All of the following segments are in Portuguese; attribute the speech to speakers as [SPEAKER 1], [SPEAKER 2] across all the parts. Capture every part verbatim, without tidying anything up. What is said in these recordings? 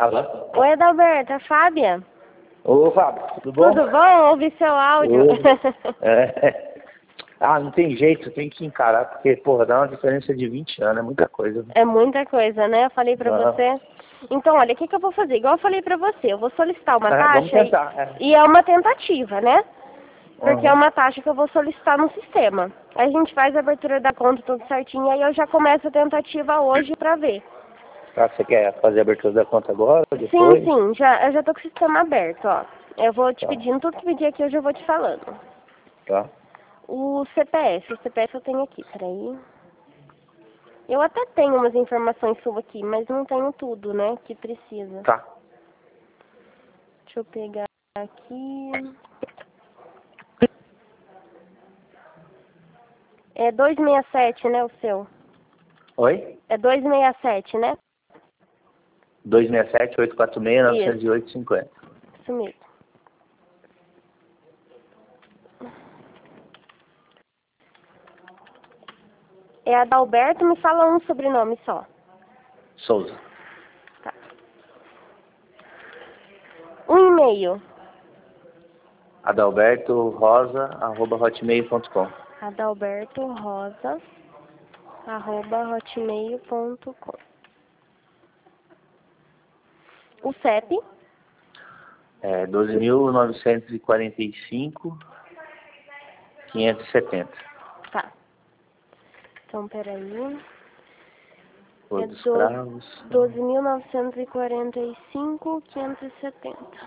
[SPEAKER 1] Alô?
[SPEAKER 2] Oi, Adalberto, é a Fábia.
[SPEAKER 1] Ô, Fábio, tudo bom?
[SPEAKER 2] Tudo bom? Ouvi seu áudio.
[SPEAKER 1] É. Ah, não tem jeito, tem que encarar, porque, porra, dá uma diferença de vinte anos, é muita coisa.
[SPEAKER 2] É muita coisa, né? Eu falei pra
[SPEAKER 1] Não.
[SPEAKER 2] você. Então, olha, o que, que eu vou fazer? Igual eu falei pra você, eu vou solicitar uma
[SPEAKER 1] É, vamos
[SPEAKER 2] taxa e,
[SPEAKER 1] tentar. É.
[SPEAKER 2] e é uma tentativa, né? Porque é
[SPEAKER 1] Uhum.
[SPEAKER 2] uma taxa que eu vou solicitar no sistema. Aí a gente faz a abertura da conta tudo certinho, aí eu já começo a tentativa hoje pra ver.
[SPEAKER 1] Tá, você quer fazer a abertura da conta agora, ou
[SPEAKER 2] Sim,
[SPEAKER 1] depois?
[SPEAKER 2] sim, já, eu já tô com o sistema aberto, ó. Eu vou te
[SPEAKER 1] Tá,
[SPEAKER 2] pedindo, tudo que pedir aqui eu já vou te falando.
[SPEAKER 1] tá.
[SPEAKER 2] O C P F, o C P F eu tenho aqui, peraí. Eu até tenho umas informações suas aqui, mas não tenho tudo, né, que precisa.
[SPEAKER 1] Tá.
[SPEAKER 2] Deixa eu pegar aqui. É duzentos e sessenta e sete, né, o seu?
[SPEAKER 1] Oi?
[SPEAKER 2] É duzentos e sessenta e sete, né?
[SPEAKER 1] dois seis sete, oito quatro seis, nove
[SPEAKER 2] Isso,
[SPEAKER 1] zero oito, cinco zero.
[SPEAKER 2] isso mesmo. É Adalberto, me fala um sobrenome só.
[SPEAKER 1] Souza.
[SPEAKER 2] Tá. Um e-mail.
[SPEAKER 1] Adalberto Rosa, arroba hotmail ponto com.
[SPEAKER 2] Adalberto Rosa, arroba hotmail ponto com. O C E P?
[SPEAKER 1] É doze mil novecentos e quarenta e cinco, quinhentos e setenta.
[SPEAKER 2] Tá. Então, peraí.
[SPEAKER 1] Cor
[SPEAKER 2] É
[SPEAKER 1] dos cravos.
[SPEAKER 2] doze mil novecentos e quarenta e cinco, quinhentos e setenta.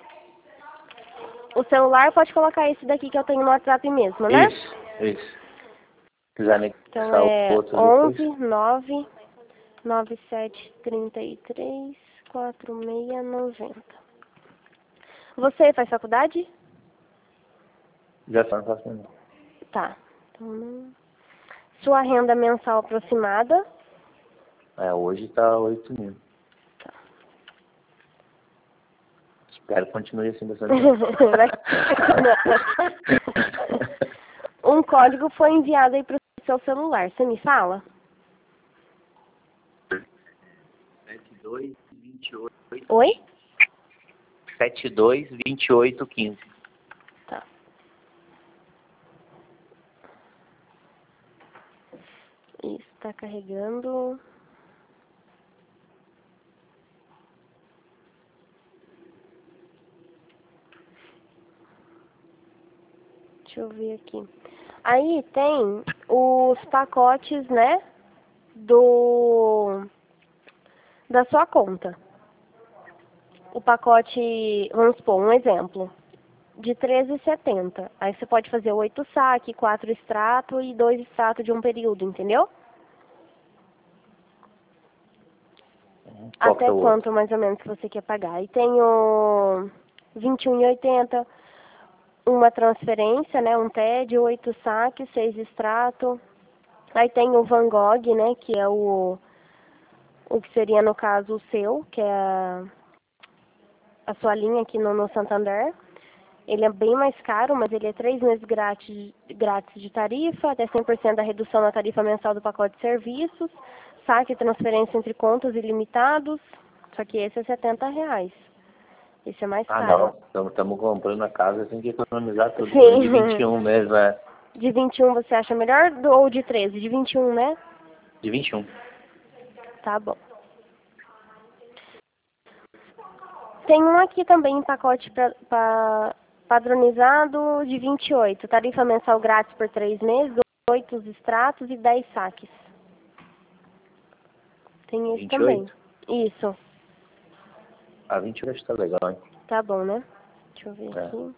[SPEAKER 2] O celular pode colocar esse daqui que eu tenho no WhatsApp mesmo, né?
[SPEAKER 1] Isso, isso. Se quiser
[SPEAKER 2] Então
[SPEAKER 1] anexar o
[SPEAKER 2] é
[SPEAKER 1] outro depois.
[SPEAKER 2] onze, nove, nove sete três três, quatro seis nove zero. Você faz faculdade?
[SPEAKER 1] Já tá, não faço não.
[SPEAKER 2] Tá. Então, não. Sua renda mensal aproximada?
[SPEAKER 1] É, hoje tá oito mil.
[SPEAKER 2] Tá.
[SPEAKER 1] Espero que continue assim bastante.
[SPEAKER 2] Um código foi enviado aí pro seu celular. Você me fala?
[SPEAKER 1] sete dois, vinte e oito.
[SPEAKER 2] Oi?
[SPEAKER 1] sete dois, vinte e oito, quinze.
[SPEAKER 2] Tá. Isso, tá carregando. Deixa eu ver aqui. Aí tem os pacotes, né, do da sua conta. O pacote, vamos supor, um exemplo, de treze reais e setenta centavos. Aí você pode fazer oito saque, quatro extrato e dois extrato de um período, entendeu?
[SPEAKER 1] Qual que
[SPEAKER 2] Até
[SPEAKER 1] é o outro?
[SPEAKER 2] quanto mais ou menos que você quer pagar. E tem o vinte e um reais e oitenta centavos, uma transferência, né, um T E D, oito saques, seis extrato. Aí tem o Van Gogh, né, que é o, o que seria no caso o seu, que é a, a sua linha aqui no, no Santander. Ele é bem mais caro, mas ele é três meses grátis, grátis de tarifa, até cem por cento da redução na tarifa mensal do pacote de serviços, saque e transferência entre contas ilimitados, só que esse é setenta reais. Esse é mais
[SPEAKER 1] Ah,
[SPEAKER 2] caro.
[SPEAKER 1] não. Estamos comprando a casa, tem que economizar tudo.
[SPEAKER 2] Sim.
[SPEAKER 1] De vinte e um mesmo, é.
[SPEAKER 2] De vinte e um você acha melhor do, ou de treze? De vinte e um, né?
[SPEAKER 1] De vinte e um.
[SPEAKER 2] Tá bom. Tem um aqui também em pacote pra, pra, padronizado de vinte e oito. Tarifa mensal grátis por três meses, oito extratos e dez saques. Tem esse
[SPEAKER 1] vinte e
[SPEAKER 2] também.
[SPEAKER 1] oito?
[SPEAKER 2] Isso.
[SPEAKER 1] Ah, vinte e oito tá legal, hein?
[SPEAKER 2] Tá bom, né? Deixa eu ver
[SPEAKER 1] É.
[SPEAKER 2] aqui.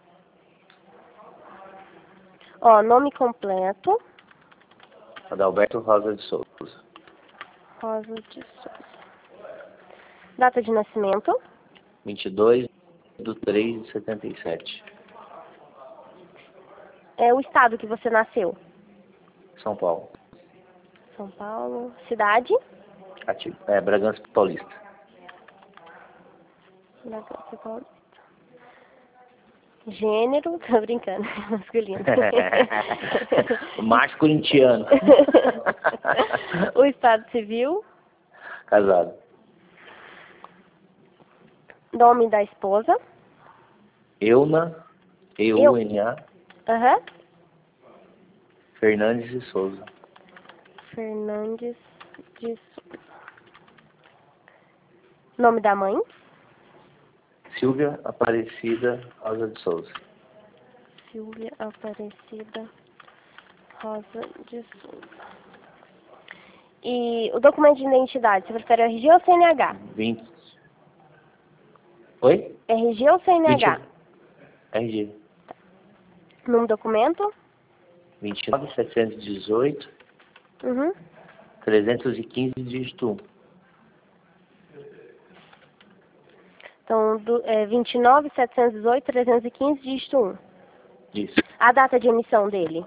[SPEAKER 2] Ó, nome completo.
[SPEAKER 1] Adalberto Rosa de Souza.
[SPEAKER 2] Rosa de Souza. Data de nascimento.
[SPEAKER 1] vinte e dois de três de setenta e sete.
[SPEAKER 2] É o estado que você nasceu.
[SPEAKER 1] São Paulo.
[SPEAKER 2] São Paulo. Cidade.
[SPEAKER 1] Ativo. É, Bragança Paulista.
[SPEAKER 2] Bragança Paulista. Gênero, tô brincando, masculino.
[SPEAKER 1] Macho corintiano.
[SPEAKER 2] O estado civil.
[SPEAKER 1] Casado.
[SPEAKER 2] Nome da esposa.
[SPEAKER 1] Euna, E U N A,
[SPEAKER 2] Aham.
[SPEAKER 1] Fernandes de Souza.
[SPEAKER 2] Fernandes de Souza. Nome da mãe.
[SPEAKER 1] Silvia Aparecida Rosa de Souza.
[SPEAKER 2] Silvia Aparecida Rosa de Souza. E o documento de identidade, você prefere R G ou C N H?
[SPEAKER 1] vinte. Oi?
[SPEAKER 2] R G ou C N H?
[SPEAKER 1] vinte. R G.
[SPEAKER 2] Num documento?
[SPEAKER 1] vinte e nove, setecentos e dezoito,
[SPEAKER 2] Uhum.
[SPEAKER 1] trezentos e quinze, dígito um.
[SPEAKER 2] Então, do, é, vinte e nove, setecentos e dezoito, trezentos e quinze, dígito um.
[SPEAKER 1] Isso.
[SPEAKER 2] A data de emissão dele?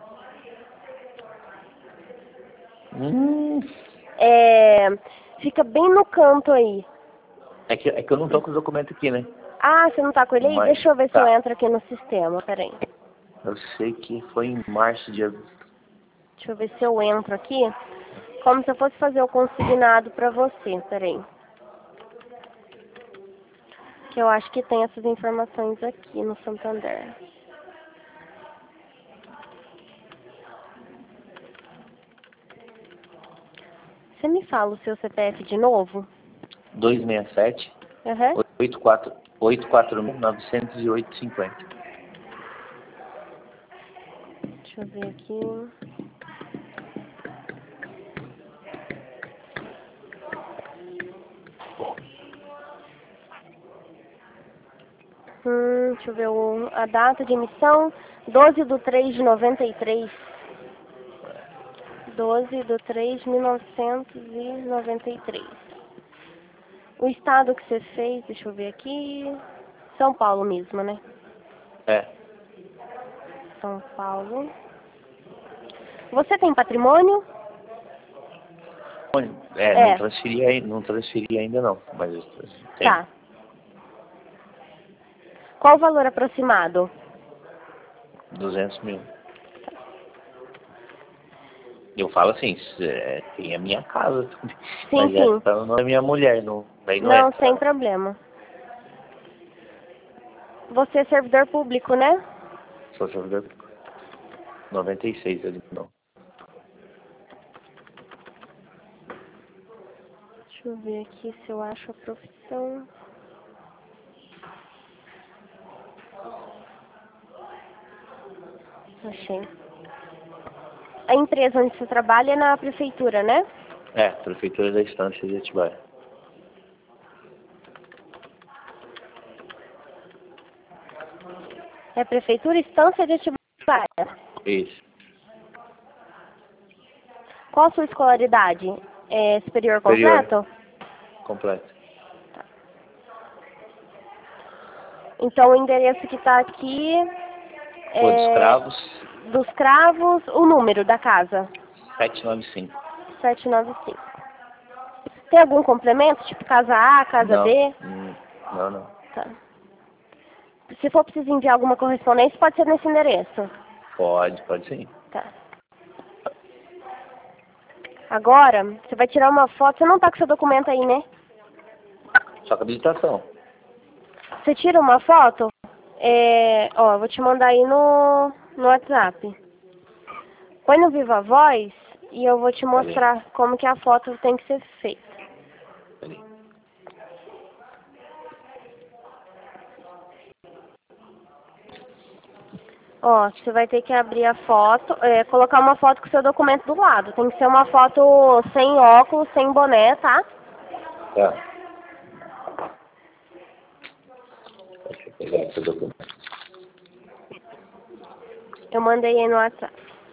[SPEAKER 1] Hum,
[SPEAKER 2] É, fica bem no canto aí.
[SPEAKER 1] é, que, é que eu não tô com o documento aqui, né?
[SPEAKER 2] Ah, você não tá com ele aí?
[SPEAKER 1] Mas,
[SPEAKER 2] Deixa eu ver se
[SPEAKER 1] tá.
[SPEAKER 2] eu entro aqui no sistema, peraí.
[SPEAKER 1] Eu sei que foi em março, dia...
[SPEAKER 2] Deixa eu ver se eu entro aqui. Como se eu fosse fazer o consignado pra você, peraí. Que eu acho que tem essas informações aqui no Santander. Você me fala o seu C P F de novo?
[SPEAKER 1] duzentos e sessenta e sete,
[SPEAKER 2] Aham.
[SPEAKER 1] oitenta e quatro, oitocentos e quatro mil, novecentos e oito, cinquenta.
[SPEAKER 2] Deixa eu ver aqui. Hum, deixa eu ver o, a data de emissão. doze de três de noventa e três. doze de três de mil novecentos e noventa e três. O estado que você fez, deixa eu ver aqui. São Paulo mesmo, né?
[SPEAKER 1] É.
[SPEAKER 2] São Paulo. Você tem patrimônio?
[SPEAKER 1] É,
[SPEAKER 2] É.
[SPEAKER 1] não transferi, ai- não transferi ainda não, mas eu tenho.
[SPEAKER 2] Tá. Qual o valor aproximado?
[SPEAKER 1] duzentos mil. Eu falo assim, é, tem a minha casa,
[SPEAKER 2] Sim,
[SPEAKER 1] mas
[SPEAKER 2] sim.
[SPEAKER 1] é tá no nome da minha mulher, não, daí não,
[SPEAKER 2] Não,
[SPEAKER 1] é.
[SPEAKER 2] sem problema. Você é servidor público, né?
[SPEAKER 1] Sou servidor noventa e seis ali, não.
[SPEAKER 2] Deixa eu ver aqui se eu acho a profissão. Achei. A empresa onde você trabalha é na prefeitura, né?
[SPEAKER 1] É, Prefeitura da Estância de Atibaia.
[SPEAKER 2] É Prefeitura Estância de Atibaia.
[SPEAKER 1] Isso.
[SPEAKER 2] Qual a sua escolaridade? É superior
[SPEAKER 1] Superior.
[SPEAKER 2] completo?
[SPEAKER 1] Completo.
[SPEAKER 2] Então o endereço que está aqui
[SPEAKER 1] Pô, dos
[SPEAKER 2] é
[SPEAKER 1] Cravos,
[SPEAKER 2] dos Cravos, o número da casa.
[SPEAKER 1] setecentos e noventa e cinco.
[SPEAKER 2] setecentos e noventa e cinco. Tem algum complemento? Tipo casa A, casa
[SPEAKER 1] Não.
[SPEAKER 2] B?
[SPEAKER 1] Hum, Não, não.
[SPEAKER 2] Tá. Se for preciso enviar alguma correspondência, pode ser nesse endereço.
[SPEAKER 1] Pode, pode sim.
[SPEAKER 2] Tá. Agora, você vai tirar uma foto. Você não tá com seu documento aí, né?
[SPEAKER 1] Só com habilitação.
[SPEAKER 2] Você tira uma foto. É, ó, eu vou te mandar aí no, no WhatsApp. Põe no Viva Voz e eu vou te mostrar como que a foto tem que ser feita.
[SPEAKER 1] Peraí.
[SPEAKER 2] Ó, você vai ter que abrir a foto, é, colocar uma foto com o seu documento do lado. Tem que ser uma foto sem óculos, sem boné, tá?
[SPEAKER 1] Tá. Deixa eu pegar esse documento.
[SPEAKER 2] Eu mandei aí no WhatsApp.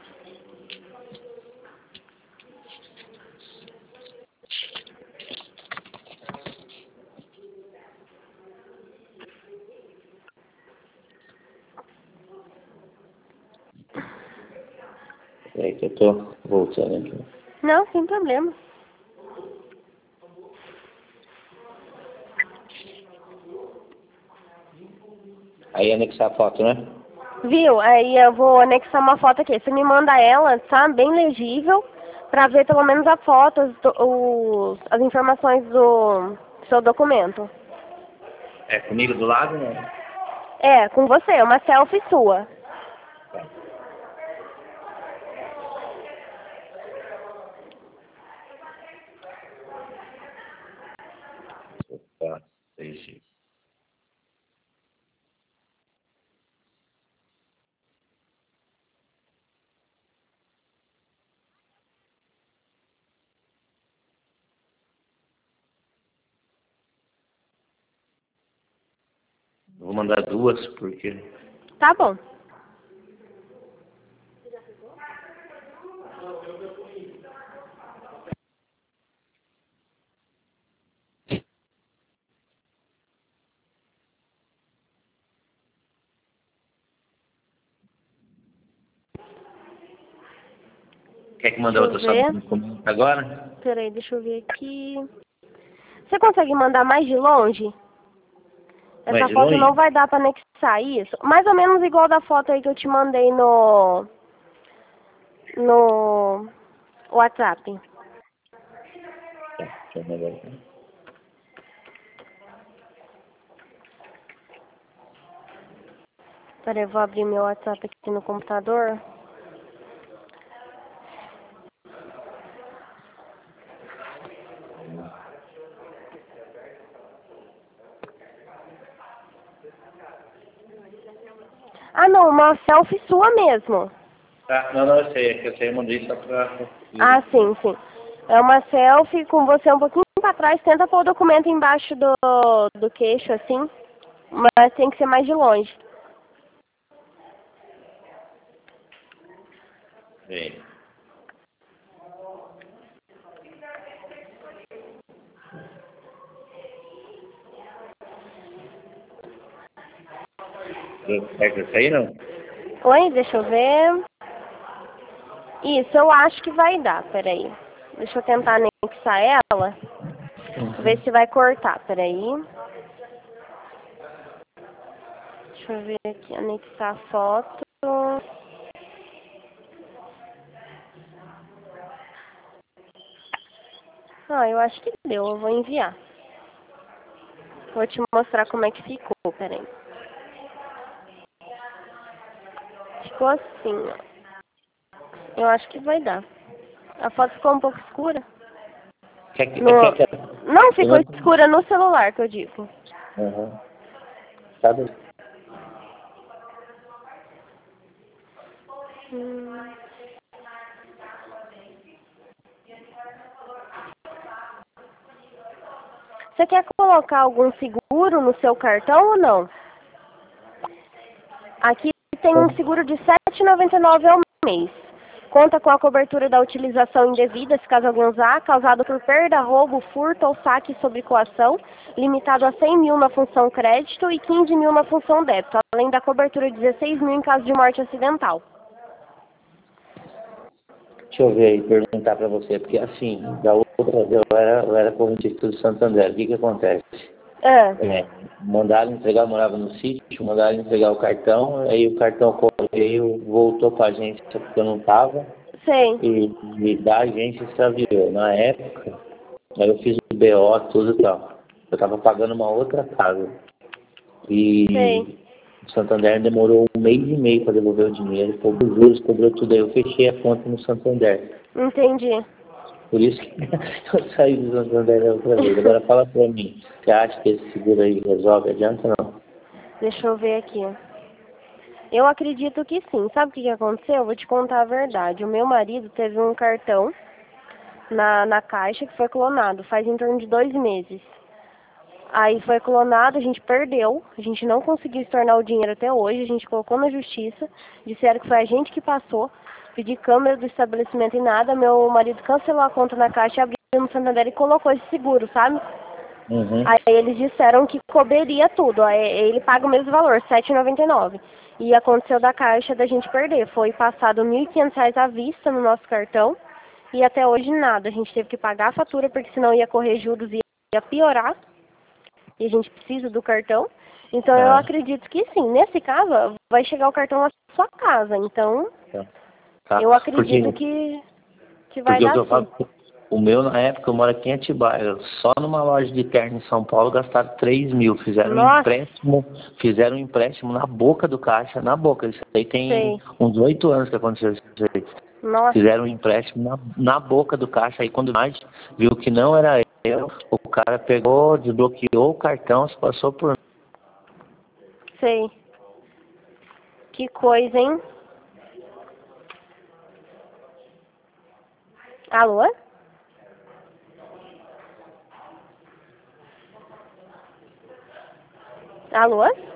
[SPEAKER 1] Peraí que eu tô voltando aqui.
[SPEAKER 2] Não, sem problema.
[SPEAKER 1] Aí anexar a foto, né?
[SPEAKER 2] Viu? Aí eu vou anexar uma foto aqui. Você me manda ela, tá? Bem legível, pra ver pelo menos a foto, as, do- os, as informações do seu documento.
[SPEAKER 1] É comigo do lado, né?
[SPEAKER 2] É, com você, uma selfie sua.
[SPEAKER 1] Opa, seis. Vou mandar duas, porque...
[SPEAKER 2] Tá bom.
[SPEAKER 1] Quer que mande outra só agora?
[SPEAKER 2] Peraí, deixa eu ver aqui. Você consegue mandar mais de longe? Essa
[SPEAKER 1] Mais de
[SPEAKER 2] foto
[SPEAKER 1] longe?
[SPEAKER 2] não vai dar pra anexar isso. Mais ou menos igual da foto aí que eu te mandei no... No... WhatsApp.
[SPEAKER 1] Tá, deixa eu mandar aqui.
[SPEAKER 2] Peraí, eu vou abrir meu WhatsApp aqui no computador. Ah, não, uma selfie sua mesmo.
[SPEAKER 1] Tá, não, não, eu sei, é que eu sei, eu mandei só pra...
[SPEAKER 2] Ah, sim, sim. É uma selfie com você um pouquinho pra trás. Tenta pôr o documento embaixo do, do queixo, assim. Mas tem que ser mais de longe.
[SPEAKER 1] Bem. É que isso aí, não?
[SPEAKER 2] Oi, deixa eu ver. Isso, eu acho que vai dar, peraí. Deixa eu tentar anexar ela. Ver se vai cortar, peraí. Deixa eu ver aqui, anexar a foto. Ah, eu acho que deu, eu vou enviar. Vou te mostrar como é que ficou, peraí. Ficou assim, ó. Eu acho que vai dar. A foto ficou um pouco escura.
[SPEAKER 1] Quer que...
[SPEAKER 2] No...
[SPEAKER 1] Quer que...
[SPEAKER 2] Não ficou
[SPEAKER 1] Eu não...
[SPEAKER 2] escura no celular, que eu digo.
[SPEAKER 1] Uhum. Tá bem.
[SPEAKER 2] Hum. Você quer colocar algum seguro no seu cartão ou não? Aqui tem um seguro de sete reais e noventa e nove centavos ao mês. Conta com a cobertura da utilização indevida, se caso alguém usar, causado por perda, roubo, furto ou saque sobre coação, limitado a cem mil na função crédito e quinze mil na função débito, além da cobertura de dezesseis mil em caso de morte acidental.
[SPEAKER 1] Deixa eu ver aí, perguntar pra você, porque assim, da outra vez eu era, eu era correntista do Santander, o que que acontece?
[SPEAKER 2] Ah,
[SPEAKER 1] É, mandaram entregar, eu morava no sítio, mandaram entregar o cartão, aí o cartão correio voltou pra agência porque eu não tava,
[SPEAKER 2] sei,
[SPEAKER 1] e, e da agência extraviou. Na época, aí eu fiz o B O, tudo e tal. Eu tava pagando uma outra casa.
[SPEAKER 2] sei,
[SPEAKER 1] E o Santander demorou um mês e meio para devolver o dinheiro, cobrou juros, cobrou tudo. Aí eu fechei a conta no Santander.
[SPEAKER 2] entendi.
[SPEAKER 1] Por isso que eu saí do Santander outra vez. Agora fala pra mim, você acha que esse seguro aí resolve? Adianta não?
[SPEAKER 2] Deixa eu ver aqui. Eu acredito que sim. Sabe o que que aconteceu? Eu vou te contar a verdade. O meu marido teve um cartão na, na caixa que foi clonado, faz em torno de dois meses. Aí foi clonado, a gente perdeu, a gente não conseguiu estornar o dinheiro até hoje, a gente colocou na justiça, disseram que foi a gente que passou, pedi câmera do estabelecimento e nada, meu marido cancelou a conta na caixa, abriu no Santander e colocou esse seguro, sabe?
[SPEAKER 1] Uhum.
[SPEAKER 2] Aí eles disseram que coberia tudo, aí ele paga o mesmo valor, sete reais e noventa e nove centavos. E aconteceu da caixa da gente perder, foi passado mil e quinhentos reais à vista no nosso cartão, e até hoje nada, a gente teve que pagar a fatura, porque senão ia correr juros e ia piorar. E a gente precisa do cartão. Então eu
[SPEAKER 1] Ah,
[SPEAKER 2] acredito que sim. Nesse caso, vai chegar o cartão na sua casa. Então
[SPEAKER 1] tá. Tá.
[SPEAKER 2] eu acredito
[SPEAKER 1] Porque,
[SPEAKER 2] que, que vai
[SPEAKER 1] porque o
[SPEAKER 2] dar
[SPEAKER 1] que eu
[SPEAKER 2] sim.
[SPEAKER 1] falo, O meu, na época, eu moro aqui em Atibaia. Só numa loja de terno em São Paulo gastaram três mil. Fizeram um
[SPEAKER 2] Nossa.
[SPEAKER 1] empréstimo, fizeram um empréstimo na boca do caixa, na boca. Isso aí tem
[SPEAKER 2] Sei.
[SPEAKER 1] uns oito anos que aconteceu isso aí.
[SPEAKER 2] Nossa.
[SPEAKER 1] Fizeram um empréstimo na, na boca do caixa. Aí quando mais viu que não era eu, o cara pegou, desbloqueou o cartão, se passou por...
[SPEAKER 2] Sei. Que coisa, hein? Alô? Alô?